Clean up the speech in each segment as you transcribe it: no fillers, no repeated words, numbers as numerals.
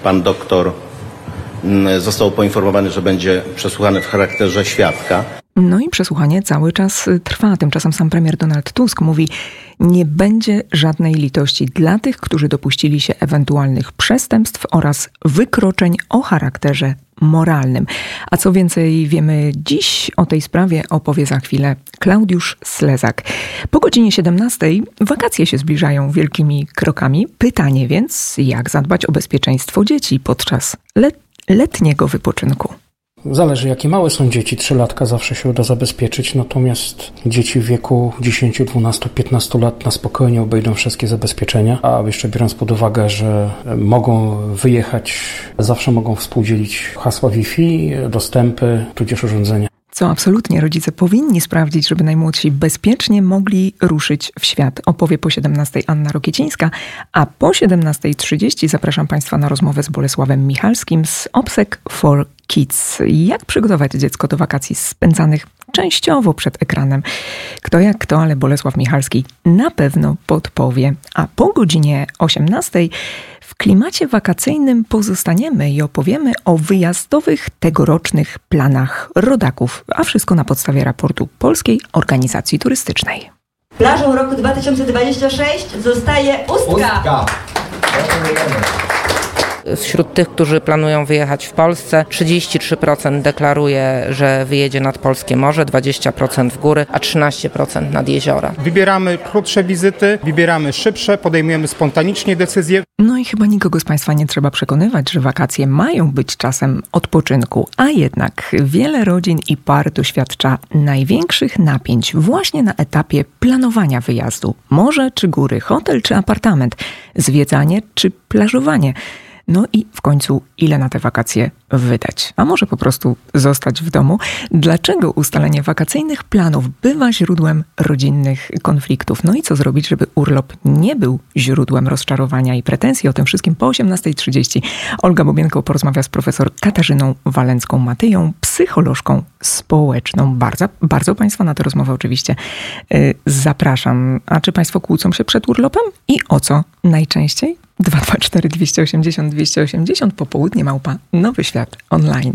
pan doktor został poinformowany, że będzie przesłuchany w charakterze świadka. No i przesłuchanie cały czas trwa. Tymczasem sam premier Donald Tusk mówi, nie będzie żadnej litości dla tych, którzy dopuścili się ewentualnych przestępstw oraz wykroczeń o charakterze moralnym. A co więcej wiemy dziś o tej sprawie, opowie za chwilę Klaudiusz Slezak. Po godzinie 17 wakacje się zbliżają wielkimi krokami. Pytanie więc, jak zadbać o bezpieczeństwo dzieci podczas letniego wypoczynku? Zależy, jakie małe są dzieci. 3-latka zawsze się uda zabezpieczyć, natomiast dzieci w wieku 10, 12, 15 lat na spokojnie obejdą wszystkie zabezpieczenia, a jeszcze biorąc pod uwagę, że mogą wyjechać, zawsze mogą współdzielić hasła Wi-Fi, dostępy, tudzież urządzenia. Co absolutnie rodzice powinni sprawdzić, żeby najmłodsi bezpiecznie mogli ruszyć w świat. Opowie po 17 Anna Rokiecińska, a po 17:30 zapraszam Państwa na rozmowę z Bolesławem Michalskim z Obsec for Kids. Jak przygotować dziecko do wakacji spędzanych częściowo przed ekranem? Kto jak kto, ale Bolesław Michalski na pewno podpowie. A po godzinie 18 w klimacie wakacyjnym pozostaniemy i opowiemy o wyjazdowych tegorocznych planach rodaków, a wszystko na podstawie raportu Polskiej Organizacji Turystycznej. Plażą roku 2026 zostaje Ustka. Wśród tych, którzy planują wyjechać w Polsce, 33% deklaruje, że wyjedzie nad polskie morze, 20% w góry, a 13% nad jeziora. Wybieramy krótsze wizyty, wybieramy szybsze, podejmujemy spontanicznie decyzje. No i chyba nikogo z Państwa nie trzeba przekonywać, że wakacje mają być czasem odpoczynku, a jednak wiele rodzin i par doświadcza największych napięć właśnie na etapie planowania wyjazdu. Morze czy góry, hotel czy apartament, zwiedzanie czy plażowanie. No i w końcu, ile na te wakacje wydać? A może po prostu zostać w domu? Dlaczego ustalenie wakacyjnych planów bywa źródłem rodzinnych konfliktów? No i co zrobić, żeby urlop nie był źródłem rozczarowania i pretensji? O tym wszystkim po 18:30. Olga Bobienko porozmawia z profesor Katarzyną Walencką-Matyją, psycholożką społeczną. Bardzo Państwa na tę rozmowę oczywiście zapraszam. A czy Państwo kłócą się przed urlopem? I o co najczęściej? 224 280 280 popołudnie @ Nowy Świat Online.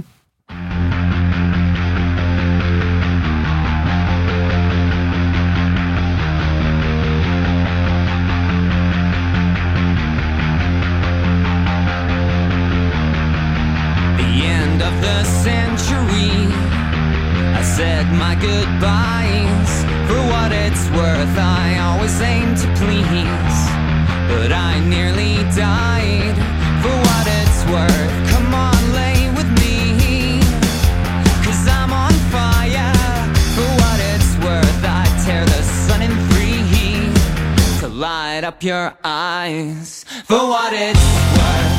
The end of the century, I said my goodbyes. For what it's worth, I always aim to please. But I nearly died. For what it's worth, come on, lay with me, 'cause I'm on fire. For what it's worth, I tear the sun in three to light up your eyes. For what it's worth,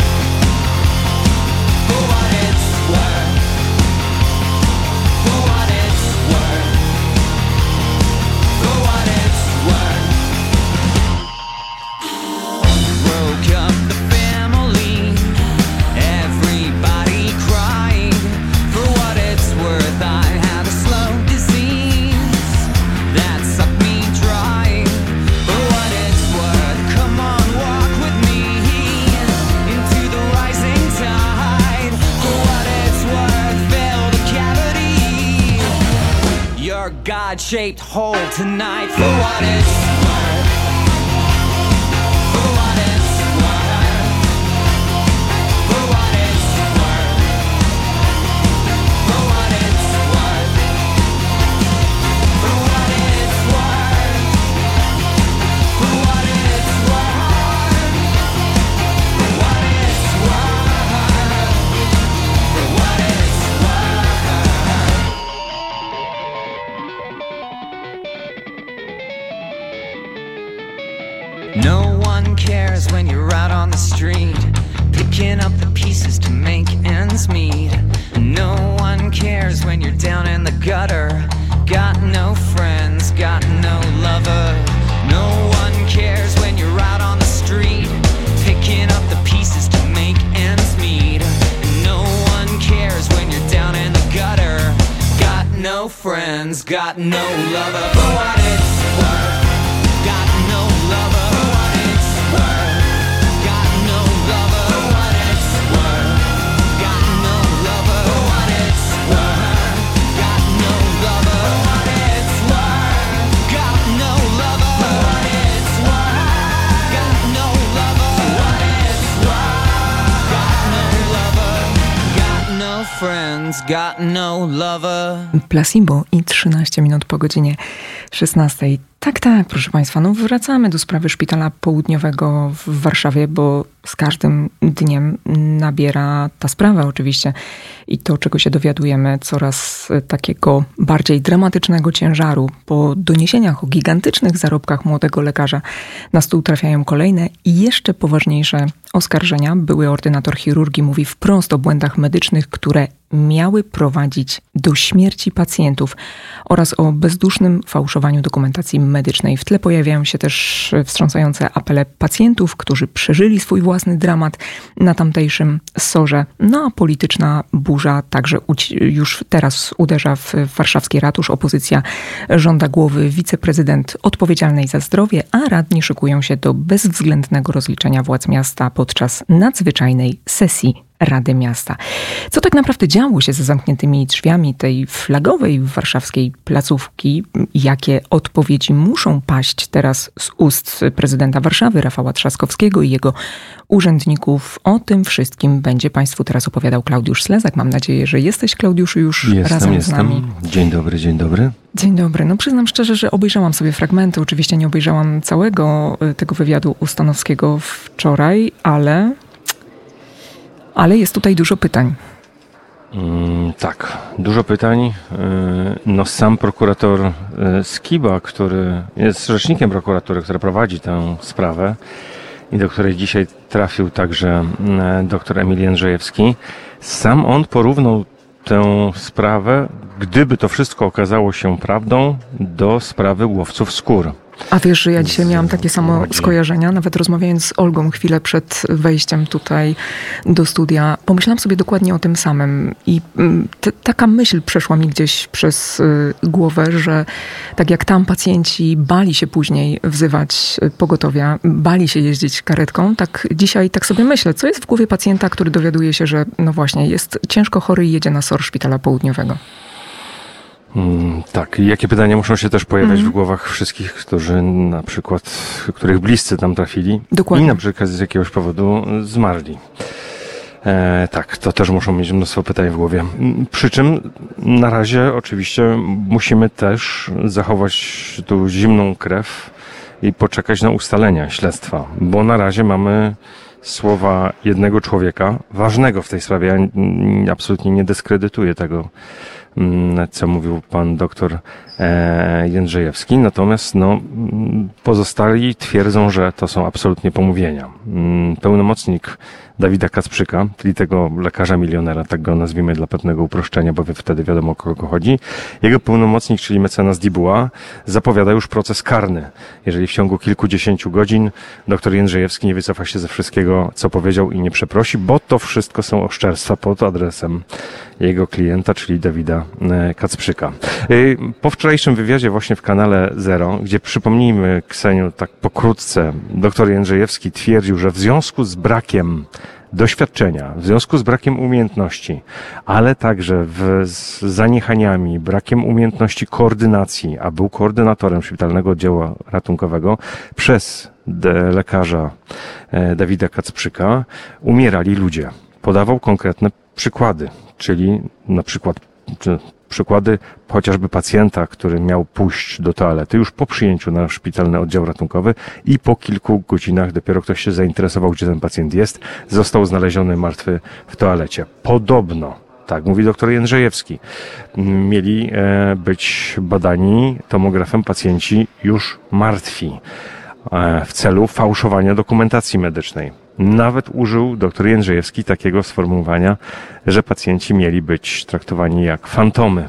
for what it's worth, for what it's worth, for what it's worth. Broke up the family, everybody cried. For what it's worth, I had a slow disease that sucked me dry. For what it's worth, come on, walk with me into the rising tide. For what it's worth, fill the cavity, your God-shaped hole tonight. For what it's worth, for what it's worth, for what it's worth, for what it's worth, for what it's worth, for what it's worth, for what it's worth, for what it's worth. No one cares when you're out on the street, picking up the pieces to make ends meet. No one cares when you're down in the gutter, got no friends, got no lover. No one cares when you're out on the street, picking up the pieces to make ends meet. No one cares when you're down in the gutter, got no friends, got no lover. For what it's worth, got no lover. For what it's worth, got no lover. For what it's worth. friends, got no lover. Placebo i 13 minut po godzinie 16. Tak, proszę Państwa, no wracamy do sprawy Szpitala Południowego w Warszawie, bo z każdym dniem nabiera ta sprawa oczywiście i to, czego się dowiadujemy, coraz takiego bardziej dramatycznego ciężaru. Po doniesieniach o gigantycznych zarobkach młodego lekarza na stół trafiają kolejne i jeszcze poważniejsze oskarżenia. Były ordynator chirurgii mówi wprost o błędach medycznych, które miały prowadzić do śmierci pacjentów oraz o bezdusznym fałszowaniu dokumentacji medycznej. W tle pojawiają się też wstrząsające apele pacjentów, którzy przeżyli swój własny dramat na tamtejszym SOR-ze. No a polityczna burza także już teraz uderza w warszawski ratusz. Opozycja żąda głowy wiceprezydent odpowiedzialnej za zdrowie, a radni szykują się do bezwzględnego rozliczenia władz miasta podczas nadzwyczajnej sesji Rady Miasta. Co tak naprawdę działo się za zamkniętymi drzwiami tej flagowej warszawskiej placówki? Jakie odpowiedzi muszą paść teraz z ust prezydenta Warszawy, Rafała Trzaskowskiego i jego urzędników? O tym wszystkim będzie Państwu teraz opowiadał Klaudiusz Slezak. Mam nadzieję, że jesteś, Klauduszu, już razem z nami. Dzień dobry, dzień dobry. Dzień dobry. No przyznam szczerze, że obejrzałam sobie fragmenty. Oczywiście nie obejrzałam całego tego wywiadu u Stanowskiego wczoraj, ale jest tutaj dużo pytań. Tak, dużo pytań. No sam prokurator Skiba, który jest rzecznikiem prokuratury, która prowadzi tę sprawę i do której dzisiaj trafił także dr Emil Jędrzejewski, sam on porównał tę sprawę, gdyby to wszystko okazało się prawdą, do sprawy łowców skór. A wiesz, że ja dzisiaj miałam takie samo skojarzenia, nawet rozmawiając z Olgą chwilę przed wejściem tutaj do studia, pomyślałam sobie dokładnie o tym samym i taka myśl przeszła mi gdzieś przez głowę, że tak jak tam pacjenci bali się później wzywać pogotowia, bali się jeździć karetką, tak dzisiaj tak sobie myślę, co jest w głowie pacjenta, który dowiaduje się, że no właśnie jest ciężko chory i jedzie na SOR Szpitala Południowego. Tak, i jakie pytania muszą się też pojawiać w głowach wszystkich, którzy na przykład, których bliscy tam trafili. Dokładnie. I na przykład z jakiegoś powodu zmarli. Tak, to też muszą mieć mnóstwo pytań w głowie. Przy czym na razie oczywiście musimy też zachować tu zimną krew i poczekać na ustalenia śledztwa, bo na razie mamy słowa jednego człowieka, ważnego w tej sprawie. Ja absolutnie nie dyskredytuję tego, co mówił pan doktor Jędrzejewski. Natomiast pozostali twierdzą, że to są absolutnie pomówienia. Pełnomocnik Dawida Kacprzyka, czyli tego lekarza milionera, tak go nazwijmy dla pewnego uproszczenia, bo wtedy wiadomo, o kogo chodzi. Jego pełnomocnik, czyli mecenas Dibuła, zapowiada już proces karny. Jeżeli w ciągu kilkudziesięciu godzin doktor Jędrzejewski nie wycofa się ze wszystkiego, co powiedział i nie przeprosi, bo to wszystko są oszczerstwa pod adresem jego klienta, czyli Dawida Kacprzyka. Po wczorajszym wywiadzie właśnie w kanale Zero, gdzie przypomnijmy, Kseniu, tak pokrótce, doktor Jędrzejewski twierdził, że w związku z brakiem doświadczenia, w związku z brakiem umiejętności, ale także z zaniechaniami, brakiem umiejętności koordynacji, a był koordynatorem szpitalnego oddziału ratunkowego, przez lekarza Dawida Kacprzyka umierali ludzie. Podawał konkretne przykłady, czyli na przykład przykłady chociażby pacjenta, który miał pójść do toalety już po przyjęciu na szpitalny oddział ratunkowy i po kilku godzinach dopiero ktoś się zainteresował, gdzie ten pacjent jest, został znaleziony martwy w toalecie. Podobno, tak mówi doktor Jędrzejewski, mieli być badani tomografem pacjenci już martwi w celu fałszowania dokumentacji medycznej. Nawet użył dr Jędrzejewski takiego sformułowania, że pacjenci mieli być traktowani jak fantomy.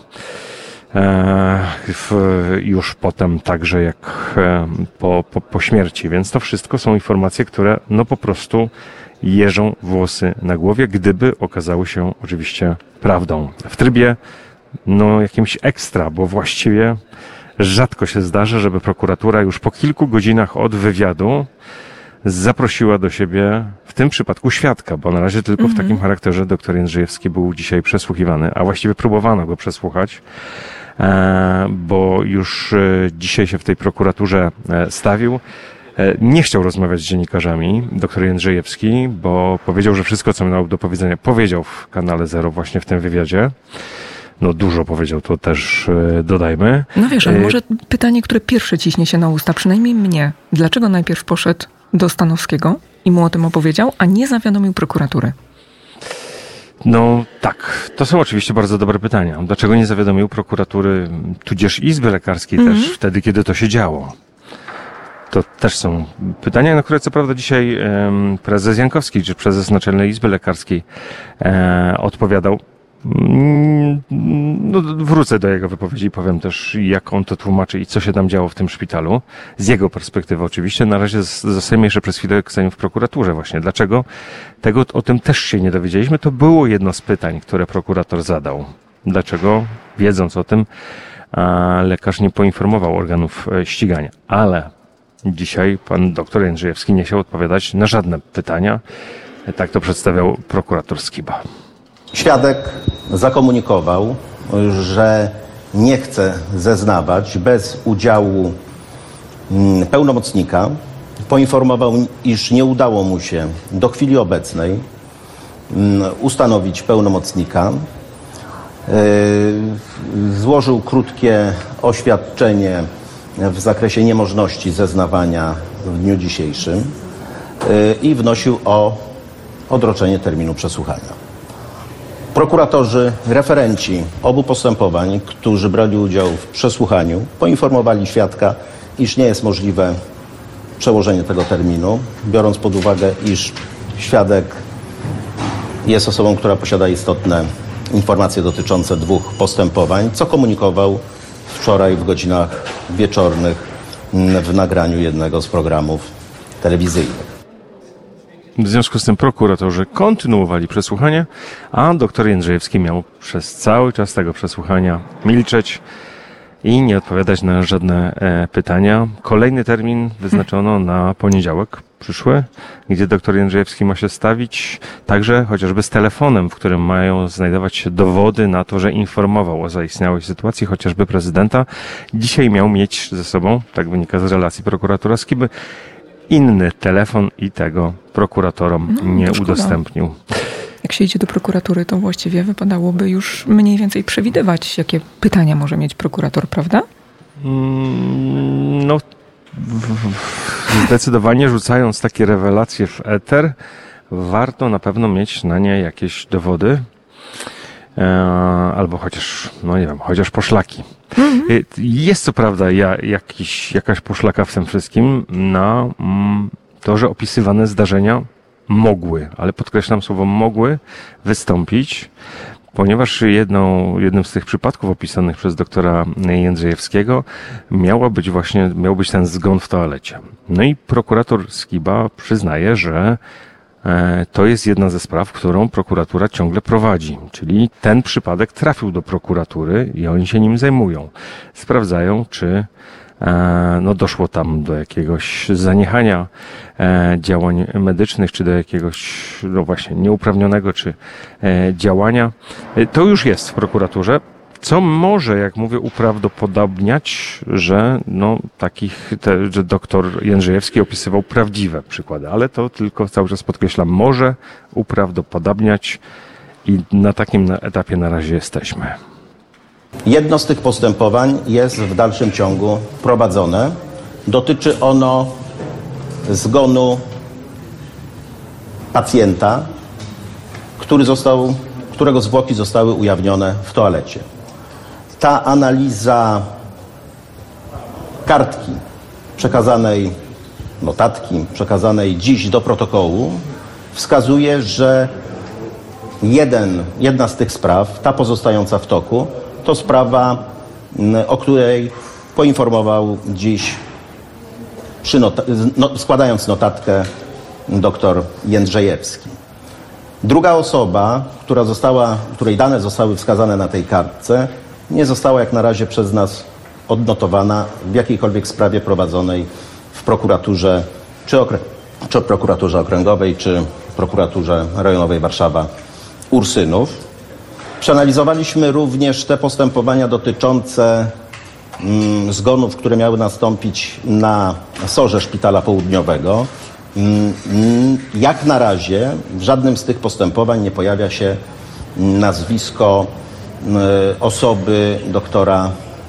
Już potem także jak po śmierci. Więc to wszystko są informacje, które po prostu jeżą włosy na głowie, gdyby okazały się oczywiście prawdą. W trybie jakimś ekstra, bo właściwie rzadko się zdarza, żeby prokuratura już po kilku godzinach od wywiadu zaprosiła do siebie w tym przypadku świadka, bo na razie tylko w takim charakterze dr Jędrzejewski był dzisiaj przesłuchiwany, a właściwie próbowano go przesłuchać, bo już dzisiaj się w tej prokuraturze stawił. Nie chciał rozmawiać z dziennikarzami, dr Jędrzejewski, bo powiedział, że wszystko, co miał do powiedzenia, powiedział w kanale Zero właśnie w tym wywiadzie. No dużo powiedział, to też dodajmy. No wiesz, ale może pytanie, które pierwsze ciśnie się na usta, przynajmniej mnie. Dlaczego najpierw poszedł do Stanowskiego i mu o tym opowiedział, a nie zawiadomił prokuratury? No tak, to są oczywiście bardzo dobre pytania. Dlaczego nie zawiadomił prokuratury, tudzież Izby Lekarskiej też wtedy, kiedy to się działo? To też są pytania, na które co prawda dzisiaj prezes Jankowski, czy prezes Naczelnej Izby Lekarskiej odpowiadał. No, wrócę do jego wypowiedzi i powiem też, jak on to tłumaczy i co się tam działo w tym szpitalu. Z jego perspektywy oczywiście. Na razie zostajemy jeszcze przez chwilę w prokuraturze właśnie. Dlaczego? O tym też się nie dowiedzieliśmy. To było jedno z pytań, które prokurator zadał. Dlaczego, wiedząc o tym, lekarz nie poinformował organów ścigania. Ale dzisiaj pan doktor Jędrzejewski nie chciał odpowiadać na żadne pytania. Tak to przedstawiał prokurator Skiba. Świadek zakomunikował, że nie chce zeznawać bez udziału pełnomocnika. Poinformował, iż nie udało mu się do chwili obecnej ustanowić pełnomocnika. Złożył krótkie oświadczenie w zakresie niemożności zeznawania w dniu dzisiejszym i wnosił o odroczenie terminu przesłuchania. Prokuratorzy, referenci obu postępowań, którzy brali udział w przesłuchaniu, poinformowali świadka, iż nie jest możliwe przełożenie tego terminu, biorąc pod uwagę, iż świadek jest osobą, która posiada istotne informacje dotyczące dwóch postępowań, co komunikował wczoraj w godzinach wieczornych w nagraniu jednego z programów telewizyjnych. W związku z tym prokuratorzy kontynuowali przesłuchanie, a doktor Jędrzejewski miał przez cały czas tego przesłuchania milczeć i nie odpowiadać na żadne pytania. Kolejny termin wyznaczono na poniedziałek przyszły, gdzie doktor Jędrzejewski ma się stawić także chociażby z telefonem, w którym mają znajdować się dowody na to, że informował o zaistniałej sytuacji chociażby prezydenta. Dzisiaj miał mieć ze sobą, tak wynika z relacji prokuratora Skiby, inny telefon i tego prokuratorom nie udostępnił. Jak się idzie do prokuratury, to właściwie wypadałoby już mniej więcej przewidywać, jakie pytania może mieć prokurator, prawda? No, zdecydowanie rzucając takie rewelacje w eter, warto na pewno mieć na nie jakieś dowody, albo chociaż, no nie wiem, chociaż poszlaki. Jest co prawda jakaś poszlaka w tym wszystkim na to, że opisywane zdarzenia mogły, ale podkreślam słowo mogły wystąpić, ponieważ jednym z tych przypadków opisanych przez doktora Jędrzejewskiego miał być ten zgon w toalecie. No i prokurator Skiba przyznaje, że to jest jedna ze spraw, którą prokuratura ciągle prowadzi. Czyli ten przypadek trafił do prokuratury i oni się nim zajmują. Sprawdzają, czy doszło tam do jakiegoś zaniechania działań medycznych, czy do jakiegoś, nieuprawnionego, czy działania. To już jest w prokuraturze. Co może, jak mówię, uprawdopodobniać, że że doktor Jędrzejewski opisywał prawdziwe przykłady, ale to tylko cały czas podkreślam, może uprawdopodobniać i na takim etapie na razie jesteśmy. Jedno z tych postępowań jest w dalszym ciągu prowadzone. Dotyczy ono zgonu pacjenta, którego zwłoki zostały ujawnione w toalecie. Ta analiza notatki przekazanej dziś do protokołu wskazuje, że jedna z tych spraw, ta pozostająca w toku, to sprawa, o której poinformował dziś, składając notatkę, doktor Jędrzejewski. Druga osoba, której dane zostały wskazane na tej kartce, nie została jak na razie przez nas odnotowana w jakiejkolwiek sprawie prowadzonej w prokuraturze, czy prokuraturze okręgowej, czy prokuraturze rejonowej Warszawa-Ursynów. Przeanalizowaliśmy również te postępowania dotyczące zgonów, które miały nastąpić na SOR-ze Szpitala Południowego, jak na razie w żadnym z tych postępowań nie pojawia się nazwisko osoby doktora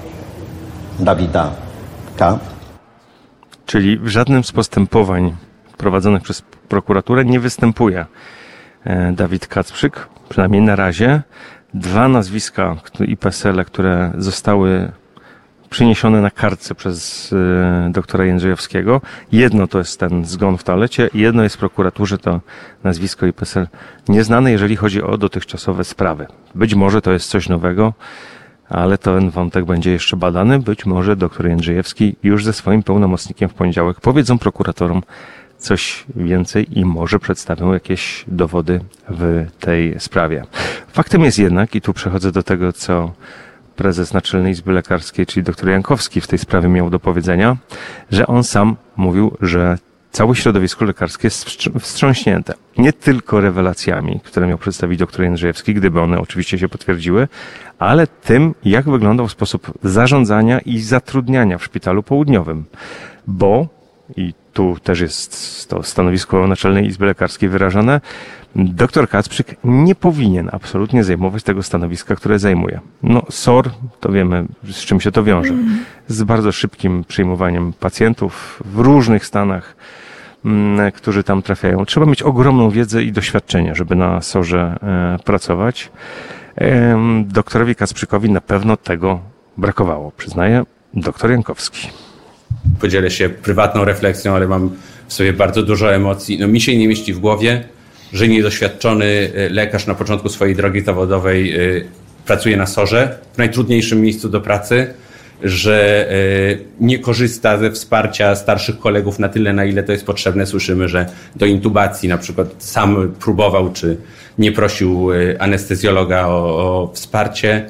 Dawida K. Czyli w żadnym z postępowań prowadzonych przez prokuraturę nie występuje Dawid Kacprzyk, przynajmniej na razie. 2 nazwiska i PESEL-e, które zostały przyniesione na kartce przez doktora Jędrzejowskiego. Jedno to jest ten zgon w toalecie, jedno jest w prokuraturze, to nazwisko i PESEL nieznane, jeżeli chodzi o dotychczasowe sprawy. Być może to jest coś nowego, ale ten wątek będzie jeszcze badany. Być może doktor Jędrzejewski już ze swoim pełnomocnikiem w poniedziałek powiedzą prokuratorom coś więcej i może przedstawią jakieś dowody w tej sprawie. Faktem jest jednak, i tu przechodzę do tego, co prezes Naczelnej Izby Lekarskiej, czyli dr Jankowski w tej sprawie miał do powiedzenia, że on sam mówił, że całe środowisko lekarskie jest wstrząśnięte. Nie tylko rewelacjami, które miał przedstawić dr Jędrzejewski, gdyby one oczywiście się potwierdziły, ale tym, jak wyglądał sposób zarządzania i zatrudniania w Szpitalu Południowym. Bo, i tu też jest to stanowisko Naczelnej Izby Lekarskiej wyrażone, doktor Kacprzyk nie powinien absolutnie zajmować tego stanowiska, które zajmuje. No, SOR, to wiemy, z czym się to wiąże. Z bardzo szybkim przyjmowaniem pacjentów w różnych stanach, którzy tam trafiają. Trzeba mieć ogromną wiedzę i doświadczenie, żeby na SOR-ze pracować. Doktorowi Kacprzykowi na pewno tego brakowało, przyznaje doktor Jankowski. Podzielę się prywatną refleksją, ale mam w sobie bardzo dużo emocji. No, mi się nie mieści w głowie, że niedoświadczony lekarz na początku swojej drogi zawodowej pracuje na SOR-ze, w najtrudniejszym miejscu do pracy, że nie korzysta ze wsparcia starszych kolegów na tyle, na ile to jest potrzebne. Słyszymy, że do intubacji na przykład sam próbował, czy nie prosił anestezjologa o wsparcie.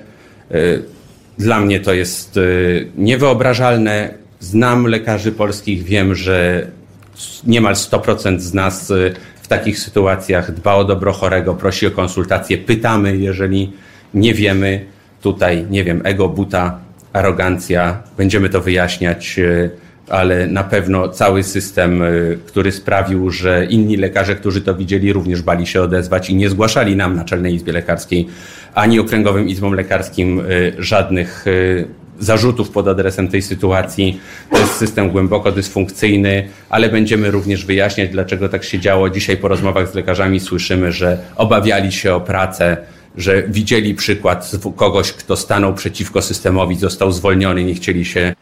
Dla mnie to jest niewyobrażalne. Znam lekarzy polskich, wiem, że niemal 100% z nas w takich sytuacjach dba o dobro chorego, prosi o konsultację, pytamy, jeżeli nie wiemy, tutaj, nie wiem, ego, buta, arogancja, będziemy to wyjaśniać, ale na pewno cały system, który sprawił, że inni lekarze, którzy to widzieli, również bali się odezwać i nie zgłaszali nam, Naczelnej Izbie Lekarskiej, ani Okręgowym Izbom Lekarskim żadnych zarzutów pod adresem tej sytuacji. To jest system głęboko dysfunkcyjny, ale będziemy również wyjaśniać, dlaczego tak się działo. Dzisiaj po rozmowach z lekarzami słyszymy, że obawiali się o pracę, że widzieli przykład kogoś, kto stanął przeciwko systemowi, został zwolniony, nie chcieli się...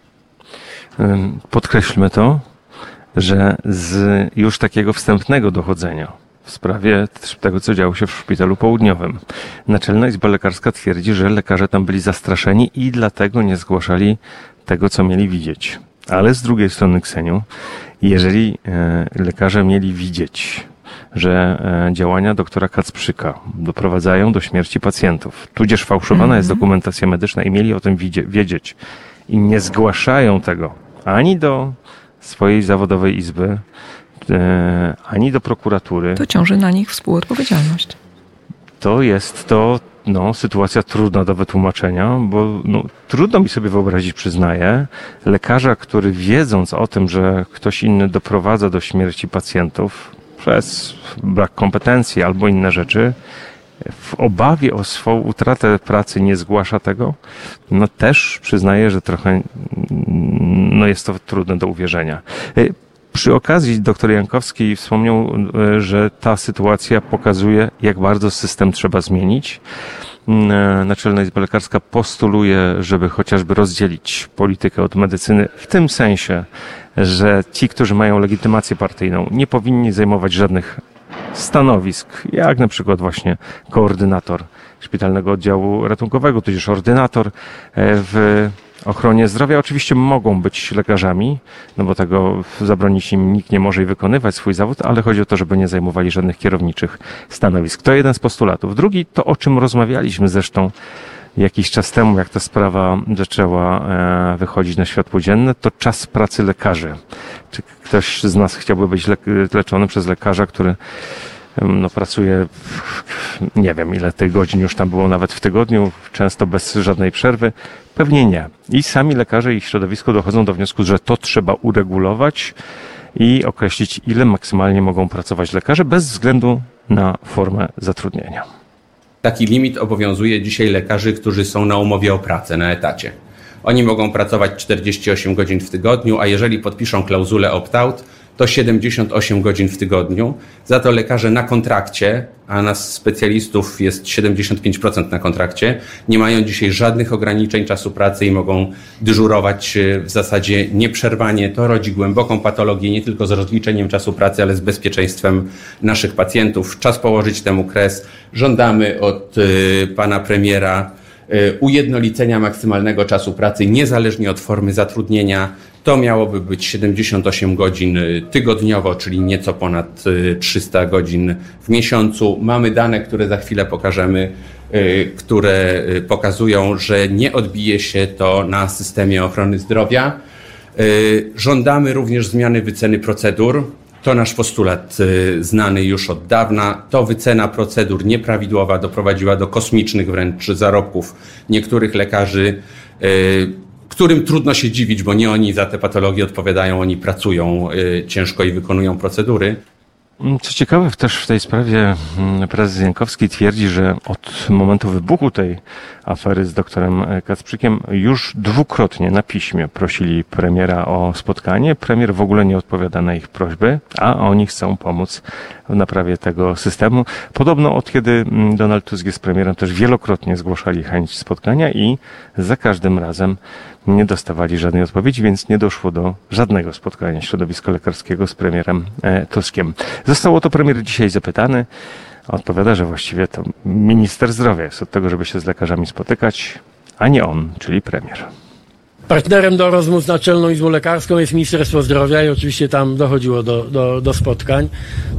Podkreślmy to, że z już takiego wstępnego dochodzenia w sprawie tego, co działo się w Szpitalu Południowym, Naczelna Izba Lekarska twierdzi, że lekarze tam byli zastraszeni i dlatego nie zgłaszali tego, co mieli widzieć. Ale z drugiej strony, Kseniu, jeżeli lekarze mieli widzieć, że działania doktora Kacprzyka doprowadzają do śmierci pacjentów, tudzież fałszowana jest dokumentacja medyczna i mieli o tym wiedzieć i nie zgłaszają tego ani do swojej zawodowej izby, ani do prokuratury. To ciąży na nich współodpowiedzialność. To jest sytuacja trudna do wytłumaczenia, bo trudno mi sobie wyobrazić, przyznaję, lekarza, który wiedząc o tym, że ktoś inny doprowadza do śmierci pacjentów przez brak kompetencji albo inne rzeczy, w obawie o swą utratę pracy nie zgłasza tego, też przyznaję, że trochę jest to trudne do uwierzenia. Przy okazji dr Jankowski wspomniał, że ta sytuacja pokazuje, jak bardzo system trzeba zmienić. Naczelna Izba Lekarska postuluje, żeby chociażby rozdzielić politykę od medycyny w tym sensie, że ci, którzy mają legitymację partyjną, nie powinni zajmować żadnych stanowisk, jak na przykład właśnie koordynator Szpitalnego Oddziału Ratunkowego, tudzież ordynator w ochronie zdrowia. Oczywiście mogą być lekarzami, bo tego zabronić im nikt nie może i wykonywać swój zawód, ale chodzi o to, żeby nie zajmowali żadnych kierowniczych stanowisk. To jeden z postulatów. Drugi, to o czym rozmawialiśmy zresztą jakiś czas temu, jak ta sprawa zaczęła wychodzić na światło dzienne, to czas pracy lekarzy. Czy ktoś z nas chciałby być leczony przez lekarza, który no, pracuje, nie wiem ile tych godzin już tam było nawet w tygodniu, często bez żadnej przerwy. Pewnie nie. I sami lekarze i środowisko dochodzą do wniosku, że to trzeba uregulować i określić, ile maksymalnie mogą pracować lekarze bez względu na formę zatrudnienia. Taki limit obowiązuje dzisiaj lekarzy, którzy są na umowie o pracę, na etacie. Oni mogą pracować 48 godzin w tygodniu, a jeżeli podpiszą klauzulę opt-out, to 78 godzin w tygodniu. Za to lekarze na kontrakcie, a nas specjalistów jest 75% na kontrakcie, nie mają dzisiaj żadnych ograniczeń czasu pracy i mogą dyżurować w zasadzie nieprzerwanie. To rodzi głęboką patologię nie tylko z rozliczeniem czasu pracy, ale z bezpieczeństwem naszych pacjentów. Czas położyć temu kres. Żądamy od pana premiera ujednolicenia maksymalnego czasu pracy niezależnie od formy zatrudnienia. To miałoby być 78 godzin tygodniowo, czyli nieco ponad 300 godzin w miesiącu. Mamy dane, które za chwilę pokażemy, które pokazują, że nie odbije się to na systemie ochrony zdrowia. Żądamy również zmiany wyceny procedur. To nasz postulat znany już od dawna. To wycena procedur nieprawidłowa doprowadziła do kosmicznych wręcz zarobków niektórych lekarzy, którym trudno się dziwić, bo nie oni za te patologie odpowiadają, oni pracują ciężko i wykonują procedury. Co ciekawe, też w tej sprawie prezes Jankowski twierdzi, że od momentu wybuchu tej afery z doktorem Kacprzykiem już dwukrotnie na piśmie prosili premiera o spotkanie. Premier w ogóle nie odpowiada na ich prośby, a oni chcą pomóc w naprawie tego systemu. Podobno od kiedy Donald Tusk jest premierem, też wielokrotnie zgłaszali chęć spotkania i za każdym razem nie dostawali żadnej odpowiedzi, więc nie doszło do żadnego spotkania środowiska lekarskiego z premierem Tuskiem. Został o to premier dzisiaj zapytany. Odpowiada, że właściwie to minister zdrowia jest od tego, żeby się z lekarzami spotykać, a nie on, czyli premier. Partnerem do rozmów z Naczelną Izbą Lekarską jest Ministerstwo Zdrowia i oczywiście tam dochodziło do spotkań.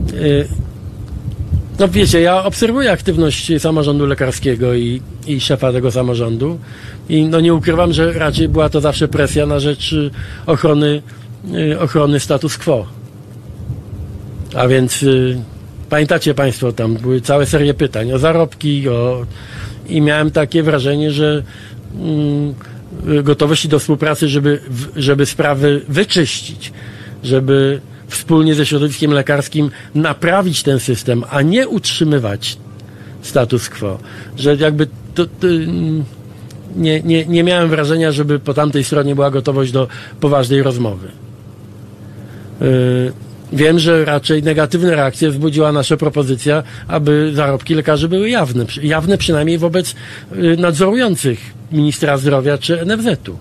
No wiecie, ja obserwuję aktywność samorządu lekarskiego i szefa tego samorządu i no nie ukrywam, że raczej była to zawsze presja na rzecz ochrony status quo. A więc pamiętacie Państwo, tam były całe serie pytań o zarobki i miałem takie wrażenie, że gotowości do współpracy, żeby sprawy wyczyścić, żeby wspólnie ze środowiskiem lekarskim naprawić ten system, a nie utrzymywać status quo. Że jakby nie miałem wrażenia, żeby po tamtej stronie była gotowość do poważnej rozmowy. Wiem, że raczej negatywne reakcje wzbudziła nasza propozycja, aby zarobki lekarzy były jawne. Jawne przynajmniej wobec nadzorujących ministra zdrowia czy NFZ-u.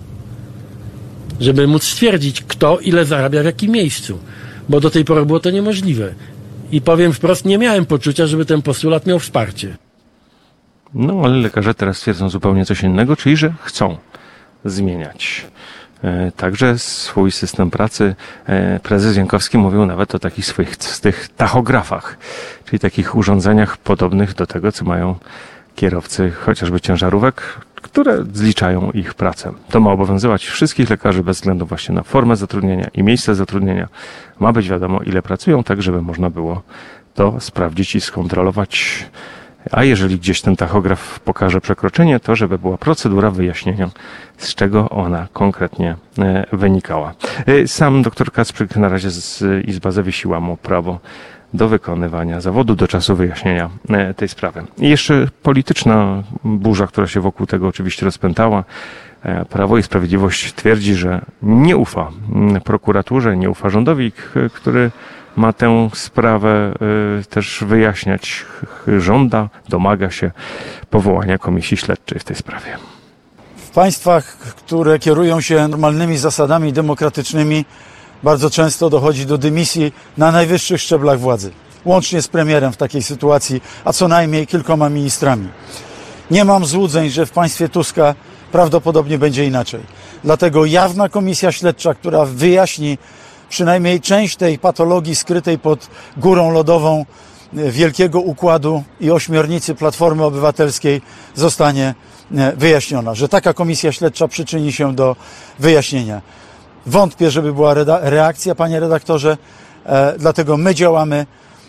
Żeby móc stwierdzić, kto ile zarabia w jakim miejscu. Bo do tej pory było to niemożliwe. I powiem wprost, nie miałem poczucia, żeby ten postulat miał wsparcie. No, ale lekarze teraz twierdzą zupełnie coś innego, czyli że chcą zmieniać także swój system pracy. Prezes Jankowski mówił nawet o takich swoich tych tachografach, czyli takich urządzeniach podobnych do tego, co mają kierowcy chociażby ciężarówek, które zliczają ich pracę. To ma obowiązywać wszystkich lekarzy bez względu właśnie na formę zatrudnienia i miejsce zatrudnienia. Ma być wiadomo, ile pracują, tak żeby można było to sprawdzić i skontrolować. A jeżeli gdzieś ten tachograf pokaże przekroczenie, to żeby była procedura wyjaśnienia, z czego ona konkretnie wynikała. Sam dr Kacprzyk na razie Izba zawiesiła mu prawo do wykonywania zawodu do czasu wyjaśnienia tej sprawy. I jeszcze polityczna burza, która się wokół tego oczywiście rozpętała. Prawo i Sprawiedliwość twierdzi, że nie ufa prokuraturze, nie ufa rządowi, który ma tę sprawę też wyjaśniać. Żąda, domaga się powołania komisji śledczej w tej sprawie. W państwach, które kierują się normalnymi zasadami demokratycznymi, bardzo często dochodzi do dymisji na najwyższych szczeblach władzy, łącznie z premierem w takiej sytuacji, a co najmniej kilkoma ministrami. Nie mam złudzeń, że w państwie Tuska prawdopodobnie będzie inaczej. Dlatego jawna komisja śledcza, która wyjaśni przynajmniej część tej patologii skrytej pod górą lodową wielkiego układu i ośmiornicy Platformy Obywatelskiej, zostanie wyjaśniona. Że taka komisja śledcza przyczyni się do wyjaśnienia. Wątpię, żeby była reakcja, panie redaktorze, dlatego my działamy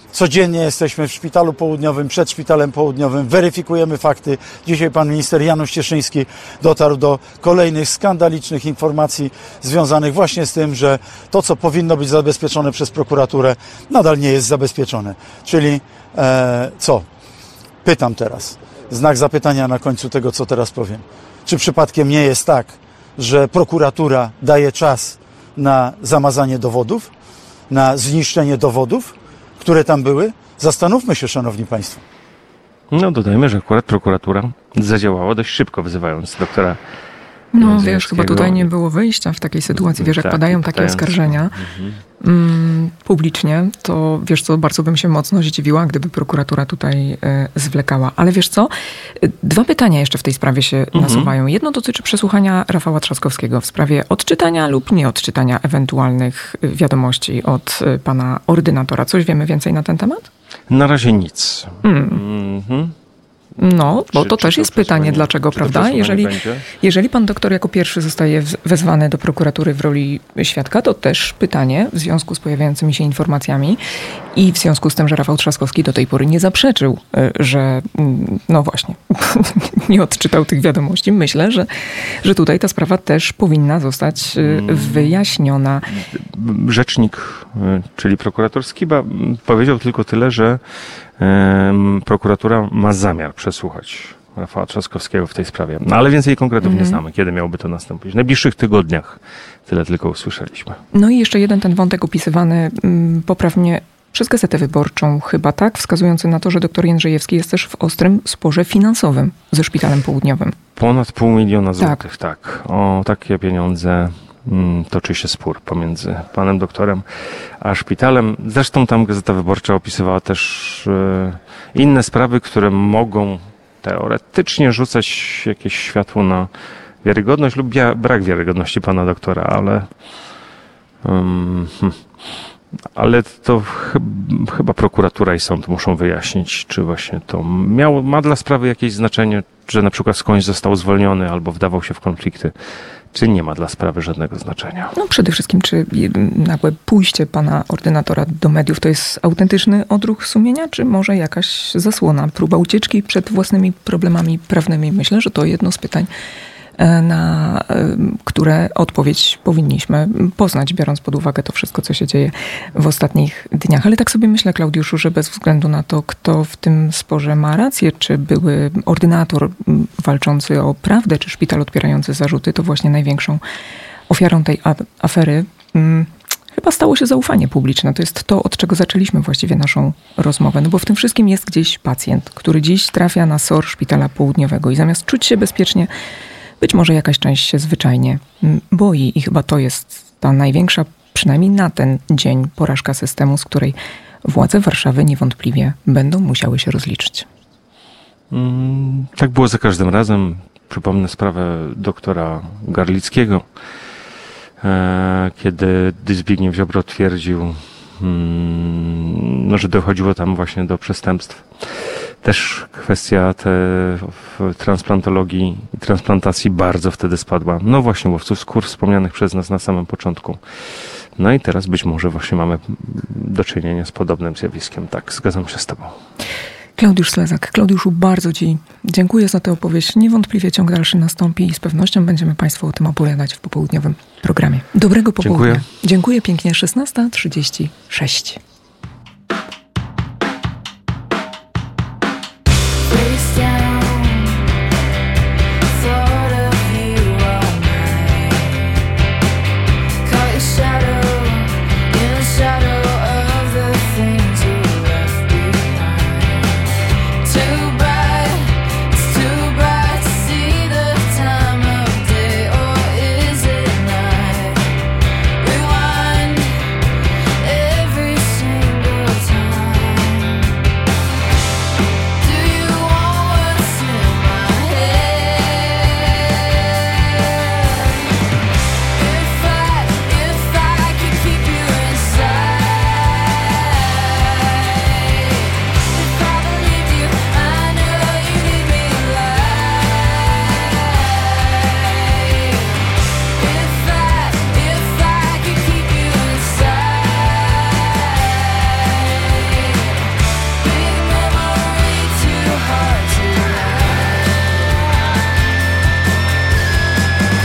Codziennie jesteśmy w Szpitalu Południowym, przed Szpitalem Południowym, weryfikujemy fakty. Dzisiaj pan minister Janusz Cieszyński dotarł do kolejnych skandalicznych informacji związanych właśnie z tym, że to, co powinno być zabezpieczone przez prokuraturę, nadal nie jest zabezpieczone. Czyli co? Pytam teraz. Znak zapytania na końcu tego, co teraz powiem. Czy przypadkiem nie jest tak, że prokuratura daje czas na zamazanie dowodów, na zniszczenie dowodów, które tam były? Zastanówmy się, szanowni państwo. No dodajmy, że akurat prokuratura zadziałała dość szybko, wzywając doktora. No wiesz, chyba tutaj nie było wyjścia w takiej sytuacji. Wiesz, jak padają takie oskarżenia publicznie, to wiesz co, bardzo bym się mocno zdziwiła, gdyby prokuratura tutaj zwlekała. Ale wiesz co, 2 pytania jeszcze w tej sprawie się nasuwają. Jedno dotyczy przesłuchania Rafała Trzaskowskiego w sprawie odczytania lub nieodczytania ewentualnych wiadomości od pana ordynatora. Coś wiemy więcej na ten temat? Na razie nic. No, bo to też jest pytanie, dlaczego, prawda? Jeżeli pan doktor jako pierwszy zostaje wezwany do prokuratury w roli świadka, to też pytanie w związku z pojawiającymi się informacjami i w związku z tym, że Rafał Trzaskowski do tej pory nie zaprzeczył, że no właśnie, nie odczytał tych wiadomości. Myślę, że tutaj ta sprawa też powinna zostać wyjaśniona. Rzecznik, czyli prokurator Skiba, powiedział tylko tyle, że prokuratura ma zamiar przesłuchać Rafała Trzaskowskiego w tej sprawie. No, ale więcej konkretów nie znamy, kiedy miałoby to nastąpić. W najbliższych tygodniach tyle tylko usłyszeliśmy. No i jeszcze jeden ten wątek opisywany poprawnie przez Gazetę Wyborczą chyba, tak? Wskazujący na to, że dr Jędrzejewski jest też w ostrym sporze finansowym ze Szpitalem Południowym. Ponad 500 000 złotych, tak. O takie pieniądze toczy się spór pomiędzy panem doktorem a szpitalem. Zresztą tam Gazeta Wyborcza opisywała też inne sprawy, które mogą teoretycznie rzucać jakieś światło na wiarygodność lub brak wiarygodności pana doktora, ale to chyba prokuratura i sąd muszą wyjaśnić, czy właśnie to ma dla sprawy jakieś znaczenie, że na przykład skądś został zwolniony albo wdawał się w konflikty, czy nie ma dla sprawy żadnego znaczenia. No przede wszystkim, czy nagłe pójście pana ordynatora do mediów to jest autentyczny odruch sumienia, czy może jakaś zasłona, próba ucieczki przed własnymi problemami prawnymi? Myślę, że to jedno z pytań, na które odpowiedź powinniśmy poznać, biorąc pod uwagę to wszystko, co się dzieje w ostatnich dniach. Ale tak sobie myślę, Klaudiuszu, że bez względu na to, kto w tym sporze ma rację, czy były ordynator walczący o prawdę, czy szpital odpierający zarzuty, to właśnie największą ofiarą tej afery chyba stało się zaufanie publiczne. To jest to, od czego zaczęliśmy właściwie naszą rozmowę. No bo w tym wszystkim jest gdzieś pacjent, który dziś trafia na SOR Szpitala Południowego i zamiast czuć się bezpiecznie, być może jakaś część się zwyczajnie boi i chyba to jest ta największa, przynajmniej na ten dzień, porażka systemu, z której władze Warszawy niewątpliwie będą musiały się rozliczyć. Tak było za każdym razem. Przypomnę sprawę doktora Garlickiego, kiedy Zbigniew Ziobro twierdził, że dochodziło tam właśnie do przestępstw. Też kwestia transplantologii i transplantacji bardzo wtedy spadła. No właśnie łowców skór wspomnianych przez nas na samym początku. No i teraz być może właśnie mamy do czynienia z podobnym zjawiskiem. Tak, zgadzam się z tobą. Klaudiusz Slezak. Klaudiuszu, bardzo ci dziękuję za tę opowieść. Niewątpliwie ciąg dalszy nastąpi i z pewnością będziemy państwu o tym opowiadać w popołudniowym programie. Dobrego popołudnia. Dziękuję pięknie. 16:36.